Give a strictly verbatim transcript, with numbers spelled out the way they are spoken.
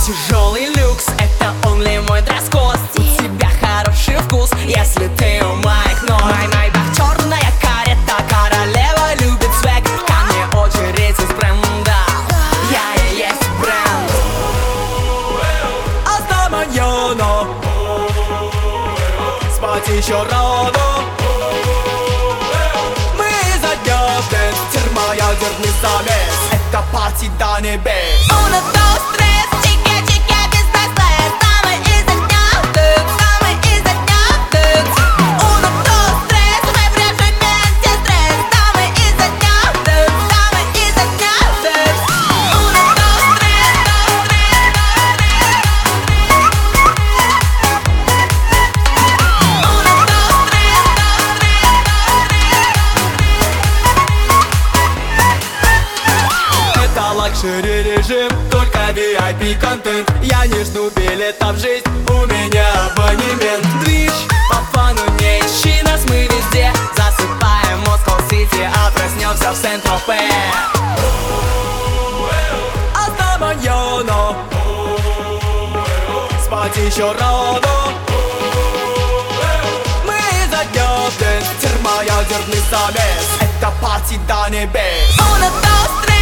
Тяжелый люкс, это он ли мой дресс-код? У тебя хороший вкус, если ты у моих ног. Май Майбах, черная карета, королева любит свек. Ко мне очередь из бренда, я и есть бренд. Hasta mañana, спать еще рано. Мы изо дня в день, термоядерный замес. Это парти до небес. Uno, dos, tres, chique, chique, без браслет. Самый изо дня в день, самый изо дня в день. Uno, dos, tres, мы в режиме антистресс. Самый изо дня в день, самый изо дня в день. Uno, dos, tres, dos, tres, dos, tres. Uno, dos, tres, dos, tres, dos, tres. Это лакшери режим, только ви ай пи контент. Я не жду билета в жизнь, у меня абонемент. Движ, по фану не ищи нас, мы везде. Засыпаем Москва-Сити, а проснемся в Сент-Тропе. Hasta mañana, спать еще рано. Мы изо дня в день, термоядерный замес. Это парти до небес. Uno, dos, tres.